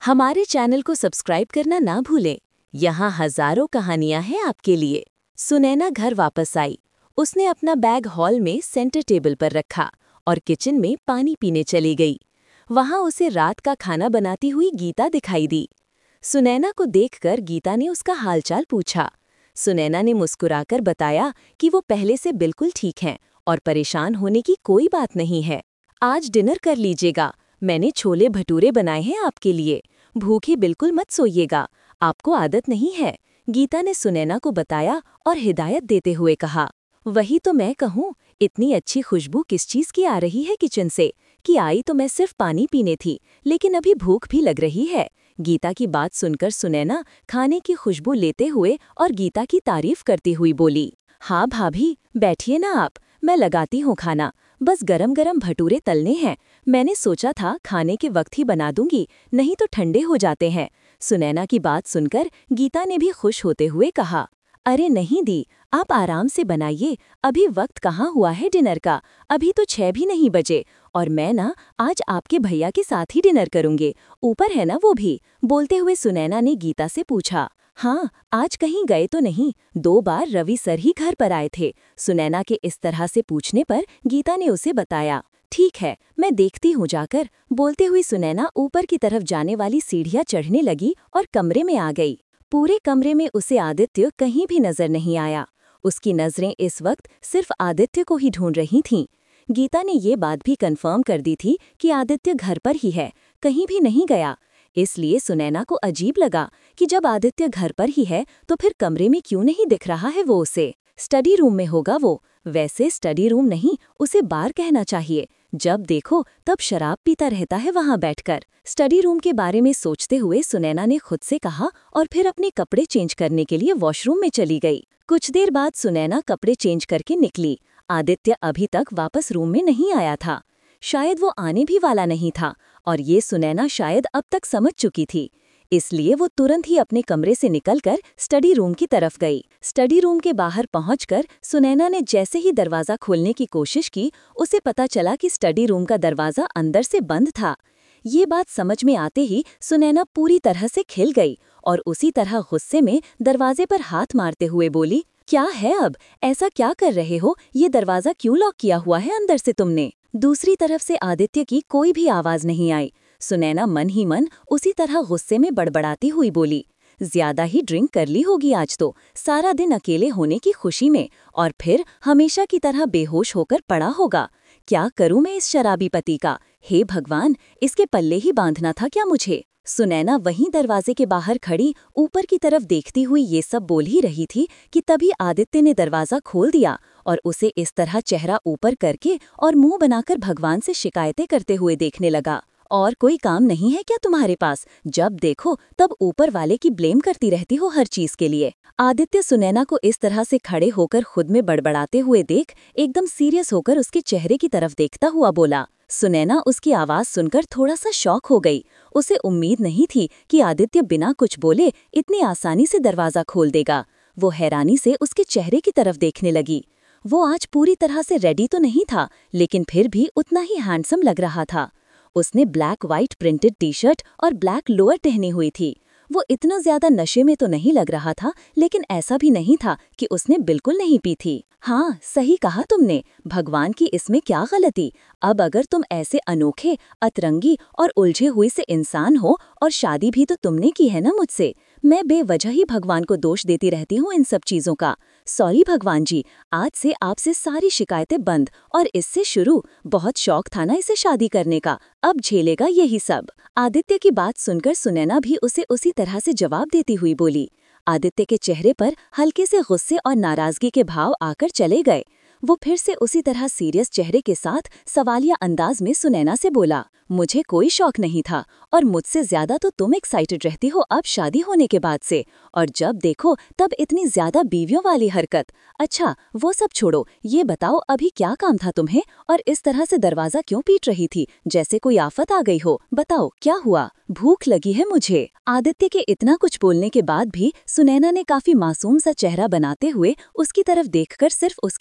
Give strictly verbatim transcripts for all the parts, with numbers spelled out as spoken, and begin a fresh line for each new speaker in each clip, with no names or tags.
हमारे चैनल को सब्सक्राइब करना ना भूलें। यहाँ हजारों कहानियां हैं आपके लिए। सुनैना घर वापस आई। उसने अपना बैग हॉल में सेंटर टेबल पर रखा और किचन में पानी पीने चली गई। वहां उसे रात का खाना बनाती हुई गीता दिखाई दी। सुनैना को देखकर गीता ने उसका हालचाल पूछा। सुनैना ने मुस्कुराकर बताया कि वो पहले से बिल्कुल ठीक हैं और परेशान होने की कोई बात नहीं है। आज डिनर कर लीजिएगा, मैंने छोले भटूरे बनाए हैं आपके लिए। भूखे बिल्कुल मत सोइएगा, आपको आदत नहीं है, गीता ने सुनैना को बताया और हिदायत देते हुए कहा। वही तो मैं कहूँ, इतनी अच्छी खुशबू किस चीज़ की आ रही है किचन से कि आई तो मैं सिर्फ पानी पीने थी, लेकिन अभी भूख भी लग रही है। गीता की बात सुनकर सुनैना खाने की खुशबू लेते हुए और गीता की तारीफ करती हुई बोली, हाँ भाभी, बैठिए ना आप, मैं लगाती हूँ खाना। बस गरम गरम भटूरे तलने हैं। मैंने सोचा था खाने के वक्त ही बना दूंगी, नहीं तो ठंडे हो जाते हैं। सुनैना की बात सुनकर गीता ने भी खुश होते हुए कहा, अरे नहीं दी, आप आराम से बनाइए, अभी वक्त कहाँ हुआ है डिनर का, अभी तो छह भी नहीं बजे। और मैं ना आज आपके भैया के साथ ही डिनर करूंगे, ऊपर है ना वो भी। बोलते हुए सुनैना ने गीता से पूछा, हाँ, आज कहीं गए तो नहीं? दो बार रवि सर ही घर पर आए थे। सुनैना के इस तरह से पूछने पर गीता ने उसे बताया, ठीक है, मैं देखती हूँ जाकर। बोलते हुए सुनैना ऊपर की तरफ जाने वाली सीढ़ियाँ चढ़ने लगी और कमरे में आ गई। पूरे कमरे में उसे आदित्य कहीं भी नजर नहीं आया। उसकी नजरें इस वक्त सिर्फ आदित्य को ही ढूंढ रही थीं। गीता ने ये बात भी कंफर्म कर दी थी कि आदित्य घर पर ही है, कहीं भी नहीं गया। इसलिए सुनैना को अजीब लगा कि जब आदित्य घर पर ही है तो फिर कमरे में क्यों नहीं दिख रहा है वो उसे। स्टडी रूम में होगा वो। वैसे स्टडी रूम नहीं, उसे बार कहना चाहिए। जब देखो तब शराब पीता रहता है वहां बैठकर। स्टडी रूम के बारे में सोचते हुए सुनैना ने खुद से कहा और फिर अपने कपड़े चेंज करने के लिए वॉशरूम में चली गई। कुछ देर बाद सुनैना कपड़े चेंज करके निकली। आदित्य अभी तक वापस रूम में नहीं आया था। शायद वो आने भी वाला नहीं था और ये सुनैना शायद अब तक समझ चुकी थी। इसलिए वो तुरंत ही अपने कमरे से निकलकर स्टडी रूम की तरफ गई। स्टडी रूम के बाहर पहुंचकर सुनैना ने जैसे ही दरवाज़ा खोलने की कोशिश की, उसे पता चला कि स्टडी रूम का दरवाज़ा अंदर से बंद था। ये बात समझ में आते ही सुनैना पूरी तरह से खिल गई और उसी तरह गुस्से में दरवाजे पर हाथ मारते हुए बोली, क्या है अब, ऐसा क्या कर रहे हो? ये दरवाज़ा क्यों लॉक किया हुआ है अंदर से तुमने? दूसरी तरफ से आदित्य की कोई भी आवाज़ नहीं आई। सुनैना मन ही मन उसी तरह गुस्से में बड़बड़ाती हुई बोली, ज्यादा ही ड्रिंक कर ली होगी आज तो, सारा दिन अकेले होने की खुशी में, और फिर हमेशा की तरह बेहोश होकर पड़ा होगा। क्या करूं मैं इस शराबी पति का? हे भगवान, इसके पल्ले ही बांधना था क्या मुझे? सुनैना वहीं दरवाजे के बाहर खड़ी ऊपर की तरफ देखती हुई ये सब बोल ही रही थी कि तभी आदित्य ने दरवाज़ा खोल दिया और उसे इस तरह चेहरा ऊपर करके और मुंह बनाकर भगवान से शिकायतें करते हुए देखने लगा। और कोई काम नहीं है क्या तुम्हारे पास? जब देखो तब ऊपर वाले की ब्लेम करती रहती हो हर चीज के लिए। आदित्य सुनैना को इस तरह से खड़े होकर खुद में बड़बड़ाते हुए देख एकदम सीरियस होकर उसके चेहरे की तरफ देखता हुआ बोला। सुनैना उसकी आवाज सुनकर थोड़ा सा शॉक हो गई। उसे उम्मीद नहीं थी कि आदित्य बिना कुछ बोले इतनी आसानी से दरवाजा खोल देगा। वो हैरानी से उसके चेहरे की तरफ देखने लगी। वो आज पूरी तरह से रेडी तो नहीं था, लेकिन फिर भी उतना ही हैंडसम लग रहा था। उसने black white printed T shirt और ब्लैक लोअर पहनी हुई थी। वो इतना ज्यादा नशे में तो नहीं लग रहा था, लेकिन ऐसा भी नहीं था कि उसने बिल्कुल नहीं पी थी। हाँ, सही कहा तुमने, भगवान की इसमें क्या गलती। अब अगर तुम ऐसे अनोखे, अतरंगी और उलझे हुए से इंसान हो और शादी भी तो तुमने की है ना मुझसे, मैं बेवजह ही भगवान को दोष देती रहती हूँ इन सब चीजों का। सॉरी भगवान जी, आज से आपसे सारी शिकायतें बंद और इससे शुरू। बहुत शौक था ना इसे शादी करने का, अब झेलेगा यही सब। आदित्य की बात सुनकर सुनैना भी उसे उसी तरह से जवाब देती हुई बोली। आदित्य के चेहरे पर हल्के से गुस्से और नाराजगी के भाव आकर चले गए। वो फिर से उसी तरह सीरियस चेहरे के साथ सवालिया अंदाज में सुनैना से बोला, मुझे कोई शौक नहीं था और मुझसे ज्यादा तो तुम एक्साइटेड रहती हो अब शादी होने के बाद से, और जब देखो तब इतनी ज्यादा बीवियों वाली हरकत। अच्छा वो सब छोड़ो, ये बताओ अभी क्या काम था तुम्हें और इस तरह से दरवाजा क्यों पीट रही थी जैसे कोई आफत आ गई हो? बताओ क्या हुआ? भूख लगी है मुझे। आदित्य के इतना कुछ बोलने के बाद भी सुनैना ने काफी मासूम सा चेहरा बनाते हुए उसकी तरफ देखकर सिर्फ उसकी आखिरी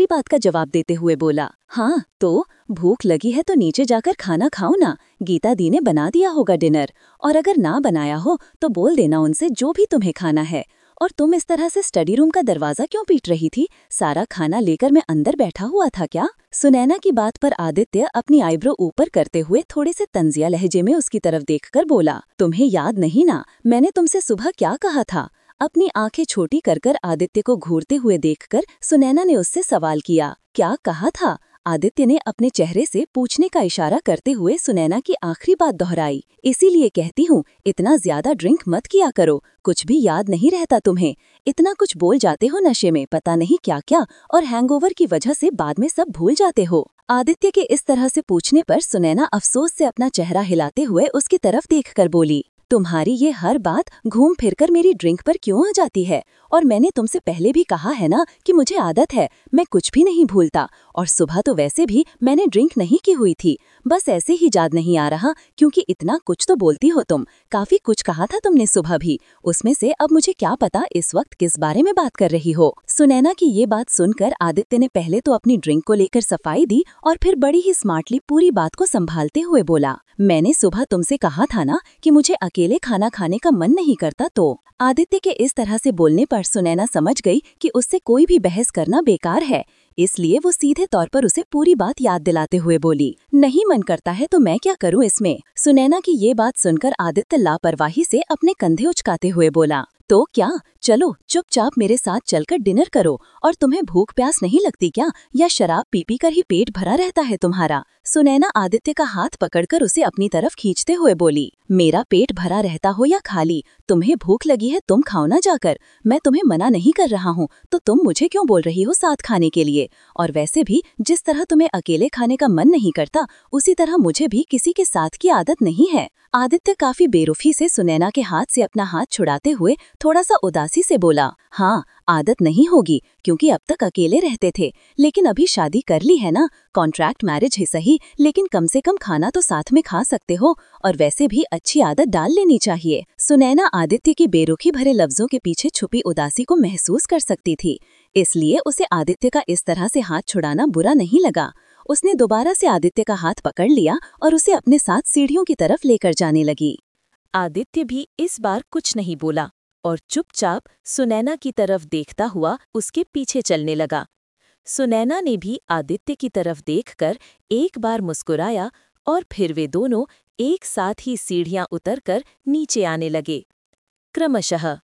दूसरी बात का जवाब देते हुए बोला, हाँ तो भूख लगी है तो नीचे जाकर खाना खाओ ना, गीता दी ने बना दिया होगा डिनर, और अगर ना बनाया हो तो बोल देना उनसे जो भी तुम्हें खाना है। और तुम इस तरह से स्टडी रूम का दरवाजा क्यों पीट रही थी? सारा खाना लेकर मैं अंदर बैठा हुआ था क्या? सुनैना की बात पर आदित्य अपनी आईब्रो ऊपर करते हुए थोड़े से तंजिया लहजे में उसकी तरफ देखकर बोला, तुम्हें याद नहीं ना मैंने तुमसे सुबह क्या कहा था? अपनी आंखें छोटी कर कर आदित्य को घूरते हुए देखकर सुनैना ने उससे सवाल किया, क्या कहा था? आदित्य ने अपने चेहरे से पूछने का इशारा करते हुए सुनैना की आखिरी बात दोहराई, इसीलिए कहती हूँ इतना ज्यादा ड्रिंक मत किया करो, कुछ भी याद नहीं रहता तुम्हें, इतना कुछ बोल जाते हो नशे में पता नहीं क्या क्या, और हैंगओवर की वजह से बाद में सब भूल जाते हो। आदित्य के इस तरह से पूछने पर सुनैना अफसोस से अपना चेहरा हिलाते हुए उसकी तरफ देखकर बोली, तुम्हारी ये हर बात घूम फिरकर मेरी ड्रिंक पर क्यों आ जाती है? और मैंने तुमसे पहले भी कहा है ना कि मुझे आदत है, मैं कुछ भी नहीं भूलता, और सुबह तो वैसे भी मैंने ड्रिंक नहीं की हुई थी, बस ऐसे ही याद नहीं आ रहा क्योंकि इतना कुछ तो बोलती हो तुम, काफी कुछ कहा था तुमने सुबह भी, उसमें से अब मुझे क्या पता इस वक्त किस बारे में बात कर रही हो। सुनैना की ये बात सुनकर आदित्य ने पहले तो अपनी ड्रिंक को लेकर सफाई दी और फिर बड़ी ही स्मार्टली पूरी बात को संभालते हुए बोला, मैंने सुबह तुमसे कहा था ना कि मुझे अकेले खाना खाने का मन नहीं करता। तो आदित्य के इस तरह से बोलने पर सुनैना समझ गई कि उससे कोई भी बहस करना बेकार है, इसलिए वो सीधे तौर पर उसे पूरी बात याद दिलाते हुए बोली, नहीं मन करता है तो मैं क्या करूं इसमें? सुनैना की ये बात सुनकर आदित्य लापरवाही से अपने कंधे उचकाते हुए बोला, तो क्या, चलो चुपचाप मेरे साथ चलकर डिनर करो, और तुम्हें भूख प्यास नहीं लगती क्या, या शराब पी पी कर ही पेट भरा रहता है तुम्हारा? सुनैना आदित्य का हाथ पकड़कर उसे अपनी तरफ खींचते हुए बोली, मेरा पेट भरा रहता हो या खाली, तुम्हें भूख लगी है तुम खाओ ना जाकर, मैं तुम्हें मना नहीं कर रहा हूँ, तो तुम मुझे क्यों बोल रही हो साथ खाने के लिए? और वैसे भी जिस तरह तुम्हें अकेले खाने का मन नहीं करता उसी तरह मुझे भी किसी के साथ की आदत नहीं है। आदित्य काफी बेरुखी से सुनैना के हाथ से अपना हाथ छुड़ाते हुए थोड़ा सा उदासी से बोला, हाँ आदत नहीं होगी क्योंकि अब तक अकेले रहते थे, लेकिन अभी शादी कर ली है ना, कॉन्ट्रैक्ट मैरिज ही सही लेकिन कम से कम खाना तो साथ में खा सकते हो, और वैसे भी अच्छी आदत डाल लेनी चाहिए। सुनैना आदित्य की बेरुखी भरे लफ्जों के पीछे छुपी उदासी को महसूस कर सकती थी, इसलिए उसे आदित्य का इस तरह से हाथ छुड़ाना बुरा नहीं लगा। उसने दोबारा से आदित्य का हाथ पकड़ लिया और उसे अपने साथ सीढ़ियों की तरफ लेकर जाने लगी। आदित्य भी इस बार कुछ नहीं बोला और चुपचाप सुनैना की तरफ देखता हुआ उसके पीछे चलने लगा। सुनैना ने भी आदित्य की तरफ देखकर एक बार मुस्कुराया और फिर वे दोनों एक साथ ही सीढ़ियां उतरकर नीचे आने लगे। क्रमशः